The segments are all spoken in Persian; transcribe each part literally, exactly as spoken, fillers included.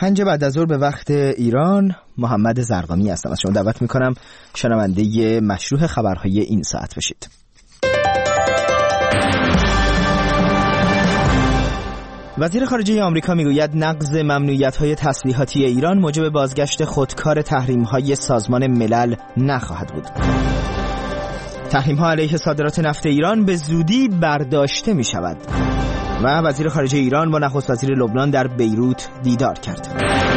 پنج بعد از ظهر به وقت ایران. محمد زرقامی هستم. از شما دعوت میکنم شنونده مشروح خبرهای این ساعت بشید. وزیر خارجه آمریکا میگوید نقض ممنوعیت‌های تسلیحاتی ایران موجب بازگشت خودکار تحریم‌های سازمان ملل نخواهد بود. تحریم‌ها علیه صادرات نفت ایران به زودی برداشته می‌شود. و وزیر خارجه ایران با نخست وزیر لبنان در بیروت دیدار کرد.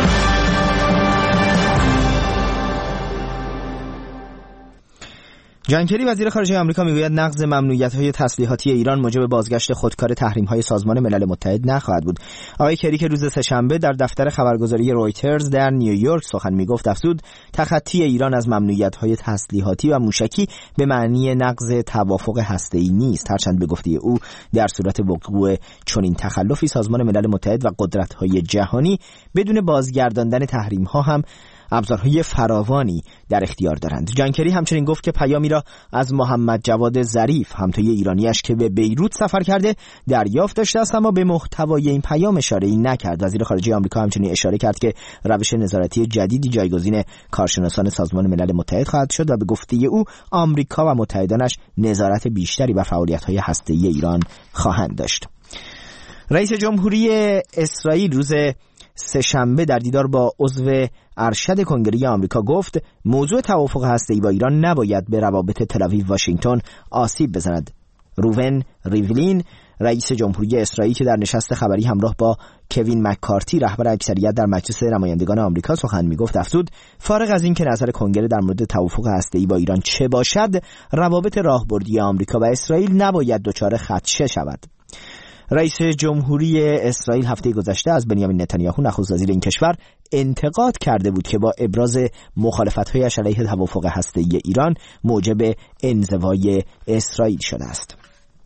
جان کری وزیر خارجه آمریکا میگوید نقض ممنوعیت‌های تسلیحاتی ایران موجب بازگشت خودکار تحریم‌های سازمان ملل متحد نخواهد بود. آقای کری که روز سه‌شنبه در دفتر خبرگزاری رویترز در نیویورک سخن میگفت افزود تخطی ایران از ممنوعیت‌های تسلیحاتی و موشکی به معنی نقض توافق هسته‌ای نیست، هرچند به گفته او در صورت وقوع چنین تخلفی سازمان ملل متحد و قدرت‌های جهانی بدون بازگرداندن تحریم‌ها هم ابزارهای فراوانی در اختیار دارند. جان کری همچنین گفت که پیامی را از محمد جواد ظریف همتای ایرانیش که به بیروت سفر کرده دریافت داشته است، اما به محتوای این پیام اشاره‌ای نکرد. وزیر خارجه آمریکا همچنین اشاره کرد که روش نظارتی جدیدی جایگزین کارشناسان سازمان ملل متحد خواهد شد و به گفته او آمریکا و متحدانش نظارت بیشتری بر فعالیت‌های هسته‌ای ایران خواهند داشت. رئیس جمهوری اسرائیل روز سه‌شنبه در دیدار با عضو ارشد کنگره آمریکا گفت موضوع توافق هسته‌ای با ایران نباید به روابط تل‌آویو واشنگتن آسیب بزند. روون ریولین رئیس جمهوری اسرائیل که در نشست خبری همراه با کوین مککارتی رهبر اکثریت در مجلس نمایندگان آمریکا سخن میگفت افزود فارغ از این که نظر کنگره در مورد توافق هسته‌ای با ایران چه باشد، روابط راهبردی آمریکا و اسرائیل نباید دچار خدشه شود. رئیس جمهوری اسرائیل هفته گذشته از بنیامین نتانیاهو نخست وزیر این کشور انتقاد کرده بود که با ابراز مخالفت‌هایش علیه توافق هسته‌ای ایران موجب انزوای اسرائیل شده است.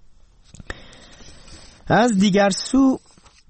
از دیگر سو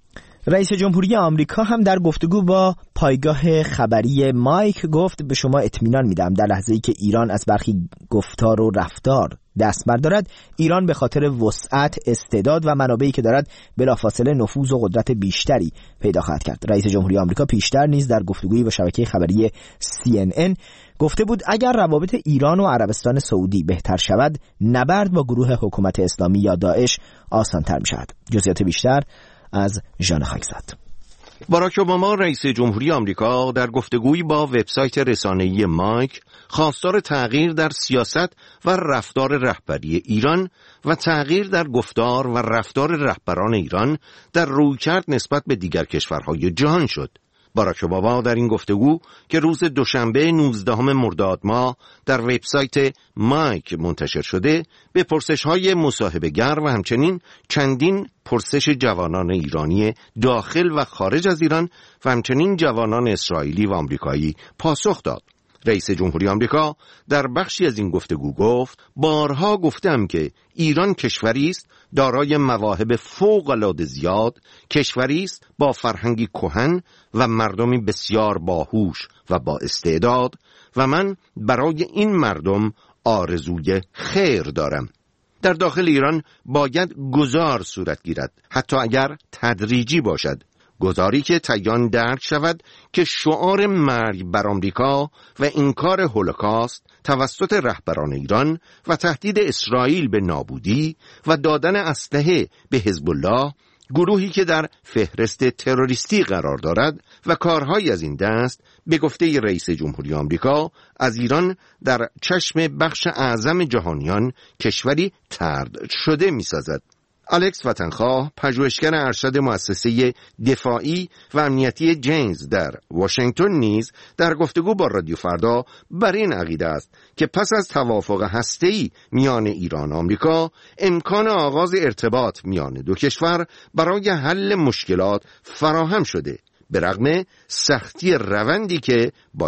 رئیس جمهوری آمریکا هم در گفتگو با پایگاه خبری مایک گفت به شما اطمینان میدم در لحظه‌ای که ایران از برخی گفتار و رفتار دست بردارد، ایران به خاطر وسعت، استعداد و منابعی که دارد بلافاصله نفوذ و قدرت بیشتری پیدا خواهد کرد. رئیس جمهوری آمریکا پیشتر نیز در گفتگویی با شبکه خبری سی ان ان گفته بود اگر روابط ایران و عربستان سعودی بهتر شود، نبرد با گروه حکومت اسلامی یا داعش آسان‌تر می‌شود. جزئیات بیشتر از ژان خاکزاد. باراک اوباما رئیس جمهوری آمریکا در گفتگویی با وبسایت رسانه‌ای مایک خواستار تغییر در سیاست و رفتار رهبری ایران و تغییر در گفتار و رفتار رهبران ایران در رویکرد نسبت به دیگر کشورهای جهان شد. باراک اوباما در این گفتگو که روز دوشنبه نوزدهم مرداد ماه در وبسایت مایک منتشر شده به پرسش‌های مصاحبه‌گر و همچنین چندین پرسش جوانان ایرانی داخل و خارج از ایران و همچنین جوانان اسرائیلی و آمریکایی پاسخ داد. رئیس جمهوری آمریکا در بخشی از این گفتگو گفت بارها گفتم که ایران کشوری است دارای مواهب فوق‌العاده زیاد، کشوری است با فرهنگی کهن و مردمی بسیار باهوش و با استعداد و من برای این مردم آرزوی خیر دارم. در داخل ایران باید گذار صورت گیرد، حتی اگر تدریجی باشد، گذاری که تعیین درک شود که شعار مرگ بر آمریکا و انکار هولوکاست توسط رهبران ایران و تهدید اسرائیل به نابودی و دادن اسلحه به حزب الله، گروهی که در فهرست تروریستی قرار دارد و کارهایی از این دست، به گفته رئیس جمهوری آمریکا از ایران در چشم بخش اعظم جهانیان کشوری طرد شده می‌سازد. الکس وطنخواه، پژوهشگر ارشد مؤسسه دفاعی و امنیتی جینز در واشنگتن نیز در گفتگو با رادیو فردا بر این عقیده است که پس از توافق هسته‌ای میان ایران و آمریکا امکان آغاز ارتباط میان دو کشور برای حل مشکلات فراهم شده، به رغم سختی روندی که باید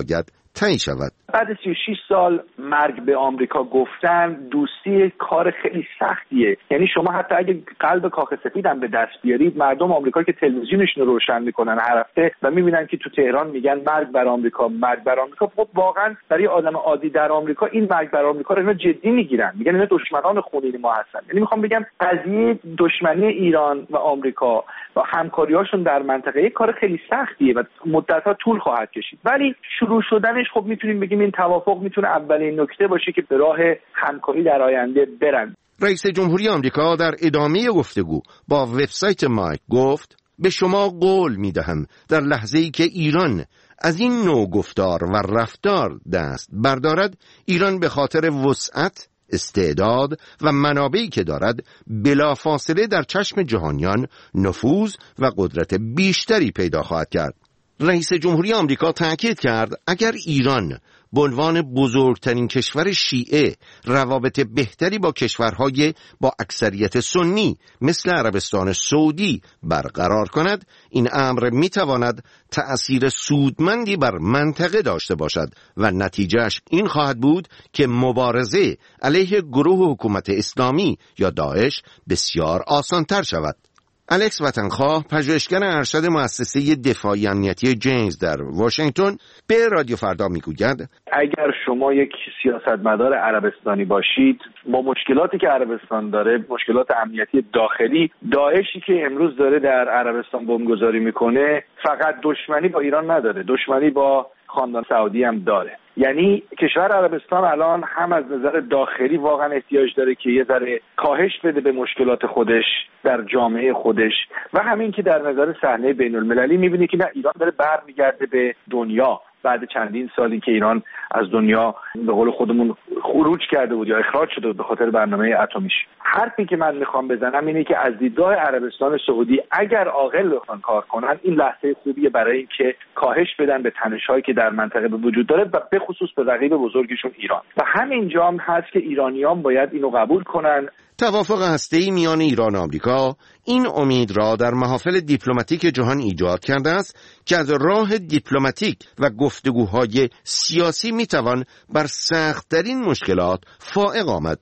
طی شود. بعد سی و شش سال مرگ به آمریکا گفتن دوستی کار خیلی سختیه. یعنی شما حتی اگه قلب کاخ سفید هم به دست بیارید، مردم آمریکا که تلویزیونشون رو روشن میکنن هر هفته و میبینن که تو تهران میگن مرگ بر آمریکا، مرگ بر آمریکا، خب واقعا برای آدم عادی در آمریکا این مرگ بر آمریکا رو اینا جدی میگیرن، میگن اینا دشمنان خونین ما هستن. یعنی میخوام بگم قضیه دشمنی ایران و آمریکا و همکاریاشون در منطقه یک کار خیلی سختیه و مدت‌ها طول خواهد کشید. ولی شروع شدنش خب میتونیم بگیم این توافق میتونه اولین نکته باشه که به راه همکاری در آینده برن. رئیس جمهوری آمریکا در ادامه گفتگو با وبسایت مایک گفت: به شما قول میدهم در لحظه‌ای که ایران از این نوع گفتار و رفتار دست بردارد، ایران به خاطر وسعت، استعداد و منابعی که دارد بلافاصله در چشم جهانیان نفوذ و قدرت بیشتری پیدا خواهد کرد. رئیس جمهوری آمریکا تاکید کرد اگر ایران به عنوان بزرگترین کشور شیعه روابط بهتری با کشورهای با اکثریت سنی مثل عربستان سعودی برقرار کند، این امر میتواند تأثیر سودمندی بر منطقه داشته باشد و نتیجهش این خواهد بود که مبارزه علیه گروه حکومت اسلامی یا داعش بسیار آسانتر شود. الکس وطنخواه، پژوهشگر ارشد مؤسسه دفاعی امنیتی جیمز در واشنگتن، به رادیو فردا میگوید: اگر شما یک سیاستمدار عربستانی باشید، با مشکلاتی که عربستان داره، مشکلات امنیتی داخلی، داعشی که امروز داره در عربستان بمبگذاری میکنه، فقط دشمنی با ایران نداره، دشمنی با خاندان سعودی هم داره. یعنی کشور عربستان الان هم از نظر داخلی واقعا احتیاج داره که یه ذره کاهش بده به مشکلات خودش در جامعه خودش و همین که در نظر صحنه بین المللی میبینی که نه، ایران داره برمیگرده به دنیا بعد چندین سالی که ایران از دنیا به قول خودمون خروج کرده بود یا اخراج شده بود به خاطر برنامه اتمیش. حرفی که من میخوام بزنم اینه که از دیدگاه عربستان سعودی اگر عاقل بخوان کار کنن، این لحظه خوبیه برای اینکه کاهش بدن به تنش‌هایی که در منطقه به وجود داره و به خصوص به رقیب بزرگشون ایران. و همینجا هم هست که ایرانیان باید اینو قبول کنن. توافق هسته‌ای میان ایران و آمریکا این امید را در محافل دیپلماتیک جهان ایجاد کرده است که از راه دیپلماتیک و گفتگوهای سیاسی میتوان بر سخت‌ترین مشکلات فائق آمد.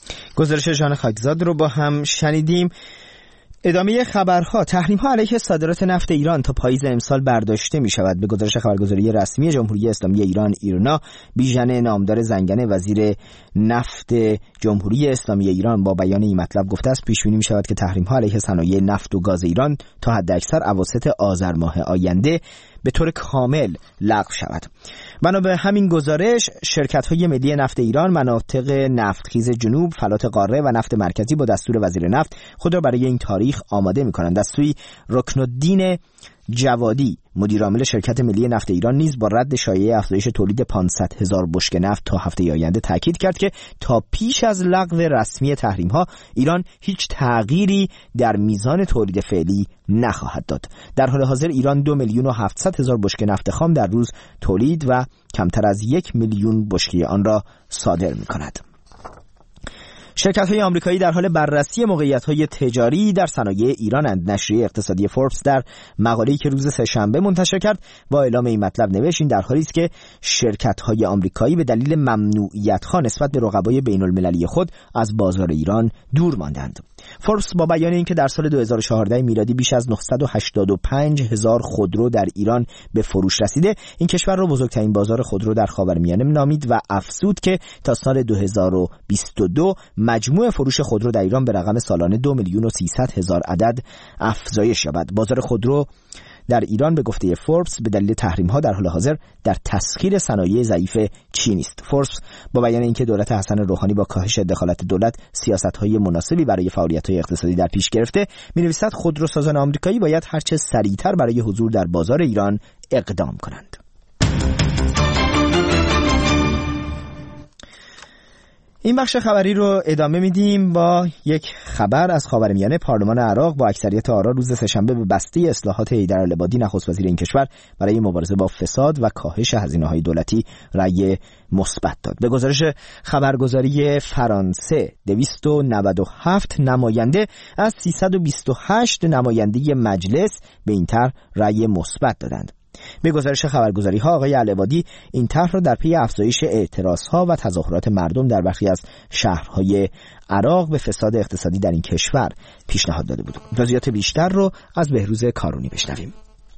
گزارش ژان خاکزاد رو با هم شنیدیم. ادامه خبرها: تحریم‌ها علیه صادرات نفت ایران تا پاییز امسال برداشته می شود. به گزارش خبرگزاری رسمی جمهوری اسلامی ایران ایرنا، بیژن نامدار زنگنه وزیر نفت جمهوری اسلامی ایران با بیان این مطلب گفته است پیش بینی می شود که تحریم‌ها علیه صنایع نفت و گاز ایران تا حداکثر اواسط آذر ماه آینده به طور کامل لغو شود. بنا به همین گزارش، شرکت‌های ملی نفت ایران، مناطق نفتخیز جنوب، فلات قاره و نفت مرکزی با دستور وزیر نفت خود را برای این تاریخ آماده می‌کنند. دستوری رکنالدین جوادی، مدیر عامل شرکت ملی نفت ایران، نیز با رد شایعه افزایش تولید پانصد هزار بشکه نفت تا هفته آینده تاکید کرد که تا پیش از لغو رسمی تحریم‌ها ایران هیچ تغییری در میزان تولید فعلی نخواهد داد. در حال حاضر ایران دو میلیون و هفتصد هزار بشکه نفت خام در روز تولید و کمتر از یک میلیون بشکه آن را صادر می‌کند. شرکت‌های آمریکایی در حال بررسی موقعیت‌های تجاری در صنایع ایران‌اند. نشریه اقتصادی فوربس در مقاله‌ای که روز سه‌شنبه منتشر کرد با اعلام این مطلب نوشت: این در حالی است که شرکت‌های آمریکایی به دلیل ممنوعیت‌ها نسبت به رقبای بین‌المللی خود از بازار ایران دور ماندند. فوربس با بیان اینکه در سال دو هزار و چهارده میلادی بیش از نهصد و هشتاد و پنج هزار خودرو در ایران به فروش رسیده، این کشور را بزرگترین بازار خودرو در خاورمیانه نامید و افزود که تا سال دو هزار و بیست و دو مجموع فروش خودرو در ایران به رقم سالانه دو میلیون و سیصد هزار عدد افزایش یابد. بازار خودرو در ایران به گفته فوربس به دلیل تحریم‌ها در حال حاضر در تسخیر صنایع ضعیف چین است. فوربس با بیان اینکه دولت حسن روحانی با کاهش دخالت دولت سیاست‌های مناسبی برای فعالیت‌های اقتصادی در پیش گرفته، می‌نویسد خودروسازان آمریکایی باید هرچه سریعتر برای حضور در بازار ایران اقدام کنند. این بخش خبری رو ادامه میدیم با یک خبر از خاورمیانه. پارلمان عراق با اکثریت آرا روز سه‌شنبه به بسته اصلاحات حیدرالعبادی نخست وزیر این کشور برای مبارزه با فساد و کاهش هزینه‌های دولتی رأی مثبت داد. به گزارش خبرگزاری فرانسه، دویست و نود و هفت نماینده از سیصد و بیست و هشت نماینده مجلس به این طرح رأی مثبت دادند. به گزارش خبرگزاری‌ها آقای العبادی این طرح را در پی افزایش اعتراض‌ها و تظاهرات مردم در برخی از شهرهای عراق به فساد اقتصادی در این کشور پیشنهاد داده بود. جزئیات بیشتر رو از بهروز کارونی بشنویم.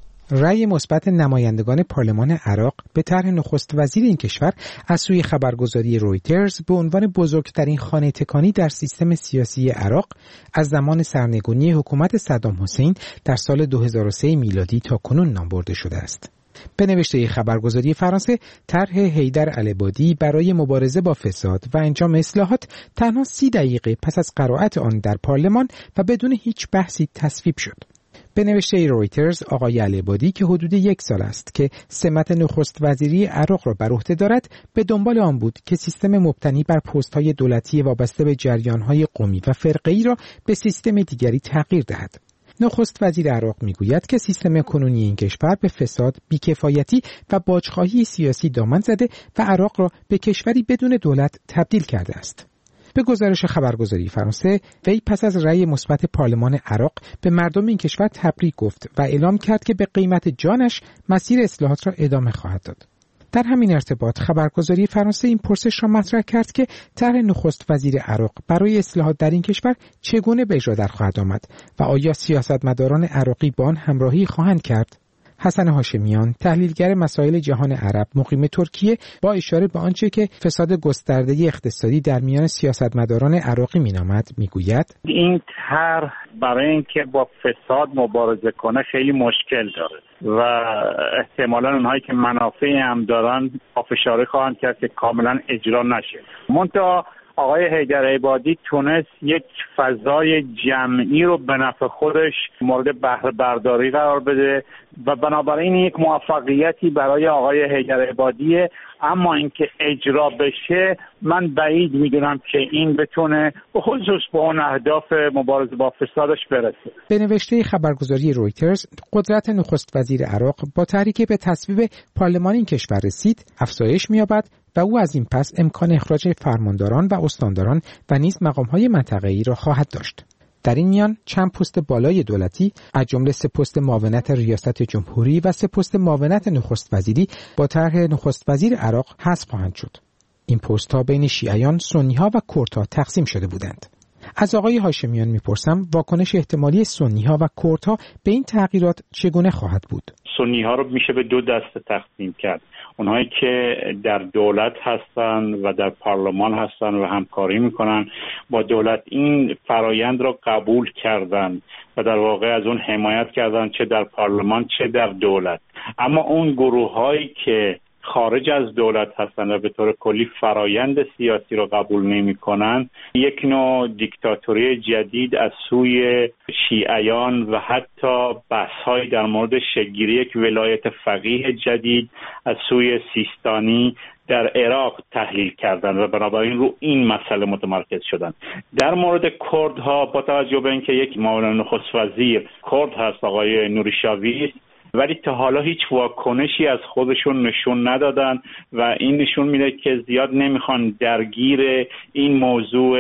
رأی مثبت نمایندگان پارلمان عراق به طرح نخست وزیر این کشور از سوی خبرگزاری رویترز به عنوان بزرگترین خانه تکانی در سیستم سیاسی عراق از زمان سرنگونی حکومت صدام حسین در سال دو هزار و سه میلادی تا کنون نام برده شده است. به نوشته خبرگزاری فرانسه، طرح حیدر العبادی برای مبارزه با فساد و انجام اصلاحات تنها سی دقیقه پس از قرائت آن در پارلمان و بدون هیچ بحثی تصویب شد. به نوشته رویترز، آقای العبادی که حدود یک سال است که سمت نخست وزیری عراق را بر عهده دارد، به دنبال آن بود که سیستم مبتنی بر پست‌های دولتی وابسته به جریان‌های قومی و فرقه‌ای را به سیستم دیگری تغییر دهد. نخست وزیر عراق میگوید که سیستم کنونی این کشور به فساد، بیکفایتی و باجخواهی سیاسی دامن زده و عراق را به کشوری بدون دولت تبدیل کرده است. به گزارش خبرگزاری فرانسه، وی پس از رأی مثبت پارلمان عراق به مردم این کشور تبریک گفت و اعلام کرد که به قیمت جانش مسیر اصلاحات را ادامه خواهد داد. در همین ارتباط خبرگزاری فرانسه این پرسش را مطرح کرد که طرح نخست وزیر عراق برای اصلاحات در این کشور چگونه به اجرا در خواهد آمد و آیا سیاستمداران عراقی با آن همراهی خواهند کرد؟ حسن هاشمیان، تحلیلگر مسائل جهان عرب مقیم ترکیه، با اشاره به آنچه که فساد گسترده اقتصادی در میان سیاستمداران عراقی مینامد میگوید: این طرح برای اینکه با فساد مبارزه کنه خیلی مشکل داره و احتمالاً اونهایی که منافعی هم دارن پافشاری خواهند کرد که کاملا اجرا نشه. منتها آقای حیدر العبادی تونست یک فضای جمعی رو به نفع خودش مورد بهره برداری قرار بده و بنابراین یک موفقیتی برای آقای حیدر العبادیه، اما اینکه اجرا بشه من بعید میدونم که این بتونه به خصوص به اون اهداف مبارزه با فسادش برسه. به نوشته خبرگزاری رویترز، قدرت نخست وزیر عراق با طرحی که به تصویب پارلمان این کشور رسید افزایش می‌یابد و او از این پس امکان اخراج فرمانداران و استانداران و نیز مقام‌های منطقه‌ای را خواهد داشت. در این میان چند پست بالای دولتی از جمله سه پست معاونت ریاست جمهوری و سه پست معاونت نخست وزیری با طرح نخست وزیر عراق حذف خواهند شد. این پست‌ها بین شیعیان، سنی‌ها و کردها تقسیم شده بودند. از آقای هاشمیان میپرسم واکنش احتمالی سنی‌ها و کردها به این تغییرات چگونه خواهد بود؟ سنی‌ها رو میشه به دو دسته تقسیم کرد. اونهایی که در دولت هستن و در پارلمان هستن و همکاری میکنن با دولت، این فرایند را قبول کردن و در واقع از اون حمایت کردن، چه در پارلمان چه در دولت. اما اون گروه‌هایی که خارج از دولت هستن و به طور کلی فرایند سیاسی رو قبول نمی کنن، یک نوع دیکتاتوری جدید از سوی شیعیان و حتی بحث‌های در مورد شکل‌گیری یک ولایت فقیه جدید از سوی سیستانی در عراق تحلیل کردن و بنابراین رو این مسئله متمرکز شدن. در مورد کردها با توجه به اینکه یک معاون نخست وزیر کرد هست آقای نوریشاوی، ولی تا حالا هیچ واکنشی از خودشون نشون ندادن و این نشون میده که زیاد نمیخوان درگیر این موضوع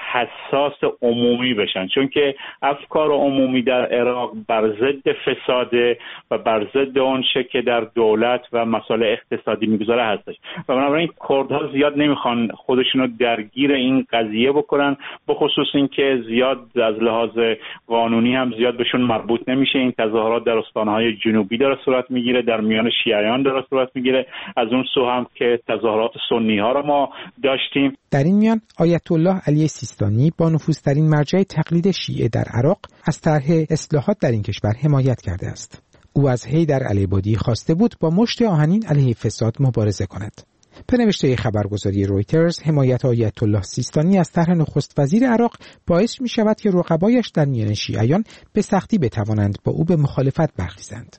حساس عمومی بشن، چون که افکار عمومی در عراق بر ضد فساده و بر ضد اونچه که در دولت و مسائل اقتصادی میگذاره هستش و بنابراین کردها زیاد نمیخوان خودشونو درگیر این قضیه بکنن، به خصوص اینکه زیاد از لحاظ قانونی هم زیاد بهشون مربوط نمیشه. این تظاهرات در استانهای جنوبی داره صورت میگیره، در میان شیعیان داره صورت میگیره، از اون سو هم که تظاهرات سنی ها رو ما داشتیم. در این میان آیت الله علی سیستانی با نفوذترین مرجع تقلید شیعه در عراق از طرح اصلاحات در این کشور حمایت کرده است. او از حیدر العبادی خواسته بود با مشت آهنین علیه فساد مبارزه کند. به نوشته خبرگزاری رویترز، حمایت آیت الله سیستانی از طرح نخست وزیر عراق باعث می شود که رقبایش در میان شیعیان به سختی بتوانند با او به مخالفت برخیزند.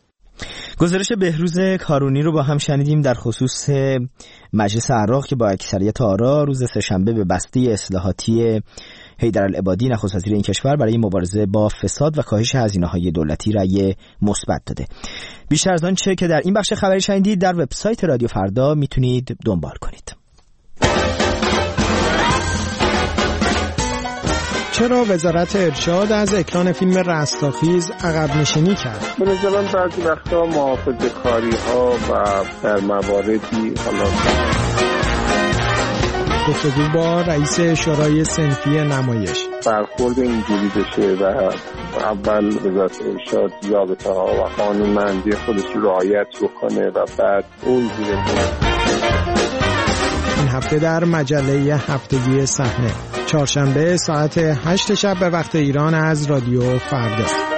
گزارش بهروز کارونی رو با هم شنیدیم در خصوص مجلس عراق که با اکثریت آرا روز سه‌شنبه به بسته اصلاحاتی حیدر العبادی نخست وزیر این کشور برای مبارزه با فساد و کاهش هزینه‌های دولتی رأی مثبت داده. بیشتر از آن چه که در این بخش خبری شنیدید در وبسایت رادیو فردا میتونید دنبال کنید. چرا وزارت ارشاد از اکران فیلم رستاخیز عقب نشینی کرد؟ به نظر من بعضی وقتا محافظه‌کاری ها و در مواردی حالا گفتگو با رئیس شورای صنفی نمایش. برخورد اینجوری بشه و اول وزارت ارشاد ضابطه‌ها و قانونمندی خودش رو رعایت بکنه و بعد اون زیر این هفته در مجله هفتگی صحنه، چهارشنبه ساعت هشت شب به وقت ایران از رادیو فردا.